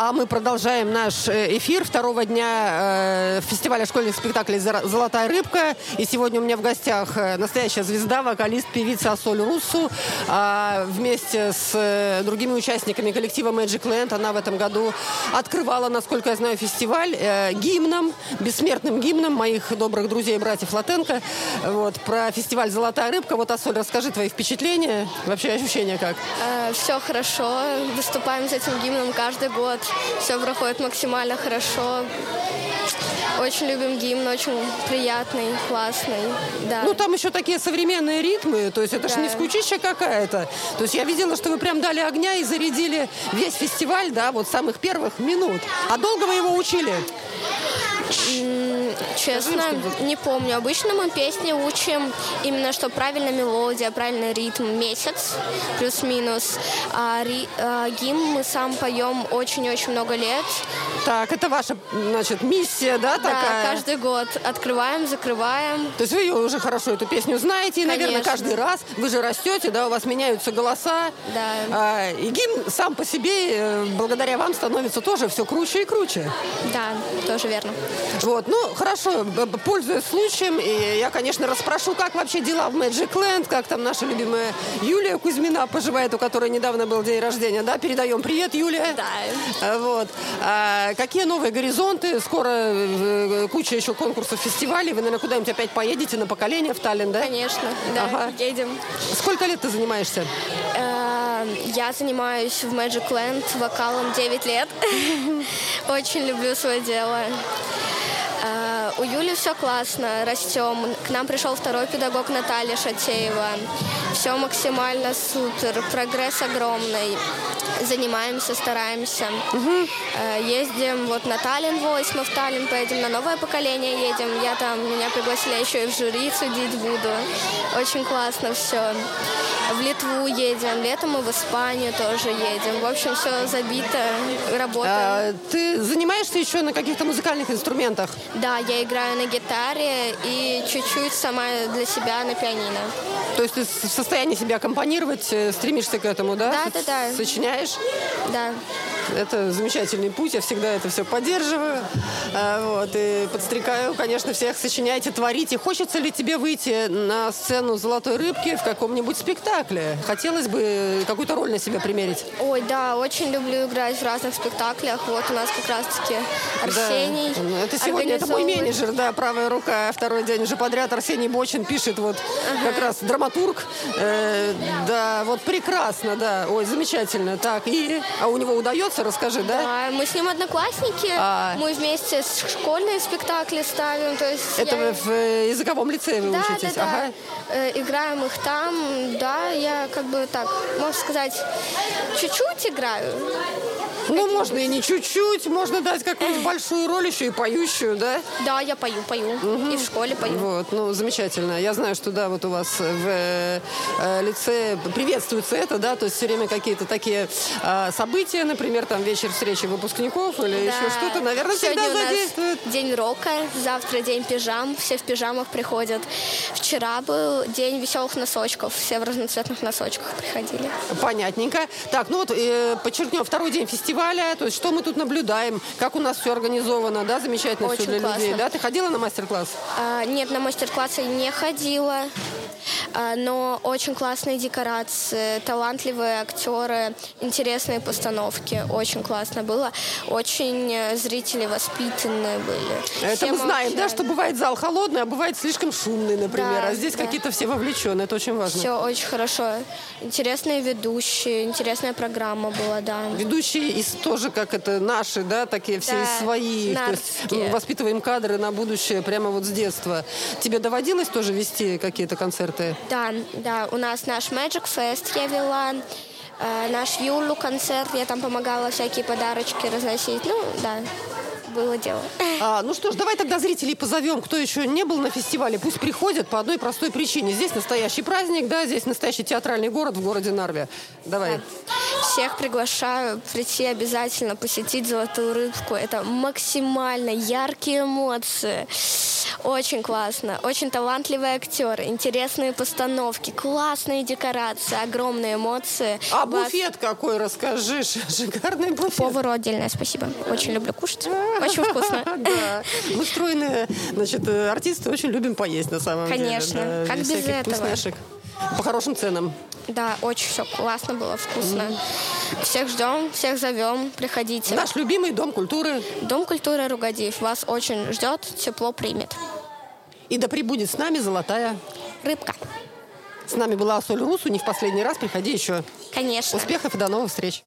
А мы продолжаем наш эфир второго дня фестиваля школьных спектаклей «Золотая рыбка». И сегодня у меня в гостях настоящая звезда, вокалист, певица Ассоль Руссу. Вместе с другими участниками коллектива Magic Land она в этом году открывала, насколько я знаю, фестиваль гимном, бессмертным гимном моих добрых друзей и братьев Латенко. Вот, про фестиваль «Золотая рыбка». Вот, Ассоль, расскажи твои впечатления, вообще ощущения как? Все хорошо. Выступаем с этим гимном каждый год. Все проходит максимально хорошо. Очень любим гимн, очень приятный, классный. Да. Ну, там еще такие современные ритмы, то есть это же не скучища какая-то. То есть я видела, что вы прям дали огня и зарядили весь фестиваль, да, вот с самых первых минут. А долго вы его учили? Честно, не помню. Обычно мы песни учим именно, что правильная мелодия, правильный ритм месяц, плюс-минус. А гимн мы сам поем очень-очень много лет. Так, это ваша, значит, миссия, да, такая? Да, каждый год открываем, закрываем. То есть вы ее уже хорошо, эту песню знаете, и, наверное, каждый раз вы же растете, да, у вас меняются голоса. Да. И гимн сам по себе, благодаря вам, становится тоже все круче и круче. Да, тоже верно. Вот, ну, хорошо, пользуясь случаем, и я, конечно, расспрошу, как вообще дела в Magic Land, как там наша любимая Юлия Кузьмина поживает, у которой недавно был день рождения, да, передаем привет, Юлия. Да. Вот. Какие новые горизонты? Скоро куча еще конкурсов, фестивалей, вы, наверное, куда-нибудь опять поедете на поколение в Таллин, да? Конечно, да, едем. Сколько лет ты занимаешься? Я занимаюсь в Magic Land вокалом 9 лет. Очень люблю свое дело. У Юли все классно, растем. К нам пришел второй педагог Наталья Шатеева. Все максимально супер, прогресс огромный. Занимаемся, стараемся. Ездим вот на Таллин Voice, мы в Таллин поедем, на новое поколение едем. Меня пригласили еще и в жюри судить буду. Очень классно все. В Литву едем, летом мы в Испанию тоже едем. В общем, все забито, работаем. Ты занимаешься еще на каких-то музыкальных инструментах? Да, я играю на гитаре и чуть-чуть сама для себя на пианино. То есть ты в состоянии себя аккомпанировать, стремишься к этому, да? Да. Сочиняешь? Да. Это замечательный путь, я всегда это все поддерживаю. Вот, и подстрекаю, конечно, всех сочиняйте, творите. Хочется ли тебе выйти на сцену «Золотой рыбки» в каком-нибудь спектакле? Хотелось бы какую-то роль на себя примерить? Ой, да, очень люблю играть в разных спектаклях. Вот у нас как раз-таки Арсений. Да. Это сегодня это мой менеджер, да, правая рука. Второй день уже подряд Арсений Бочин пишет, вот как раз драматург. Да, вот прекрасно, да. Ой, замечательно. Так, а у него удается? Расскажи, да? Да, мы с ним одноклассники. Мы вместе школьные спектакли ставим. То есть это вы в языковом лицее вы учитесь? Да. Играем их там. Да, я как бы так, можно сказать, чуть-чуть играю. Ну, можно и не чуть-чуть, можно дать какую-нибудь большую роль еще и поющую, да? Да, я пою. И в школе пою. Вот, ну, замечательно. Я знаю, что, да, вот у вас в лицее приветствуется это, да, то есть все время какие-то такие события, например, там вечер встречи выпускников или еще что-то, наверное, сегодня всегда задействует. День рока, завтра день пижам, все в пижамах приходят. Вчера был день веселых носочков, все в разноцветных носочках приходили. Понятненько. Так, ну вот, подчеркнем, второй день фестиваля, то есть что мы тут наблюдаем, как у нас все организовано, да, замечательно очень все для классно. людей, да? Ты ходила на мастер-класс? Нет, на мастер-классы не ходила, но очень классные декорации, талантливые актеры, интересные постановки, очень классно было, очень зрители воспитанные были. Это все мы знаем, молчали. да, что бывает зал холодный, а бывает слишком шумный, например, а здесь какие-то все вовлечены, это очень важно. Все очень хорошо. Интересные ведущие, интересная программа была, да. Ведущие тоже, как это, наши, да, такие все свои. То есть воспитываем кадры на будущее прямо вот с детства. Тебе доводилось тоже вести какие-то концерты? Да, у нас наш Magic Fest я вела, наш Юлу концерт, я там помогала всякие подарочки разносить. Ну, да. было дело. Ну что ж, давай тогда зрителей позовем, кто еще не был на фестивале, пусть приходят по одной простой причине. Здесь настоящий праздник, да, здесь настоящий театральный город в городе Нарве. Давай. Да. Всех приглашаю прийти обязательно, посетить «Золотую рыбку». Это максимально яркие эмоции. Очень классно. Очень талантливые актеры, интересные постановки, классные декорации, огромные эмоции. А буфет какой, расскажи. Шикарный буфет. Повару отдельное спасибо. Очень люблю кушать. Очень вкусно. Да. Мы стройные, значит, артисты очень любим поесть на самом деле. Конечно. Как без этого? Вкусняшек. По хорошим ценам. Да, очень все классно было, вкусно. Всех ждем, всех зовем, приходите. Наш любимый Дом культуры. Дом культуры Ругадиев вас очень ждет, тепло примет. И да пребудет с нами золотая рыбка. С нами была Асоль Русу. Не в последний раз. Приходи еще. Конечно. Успехов и до новых встреч.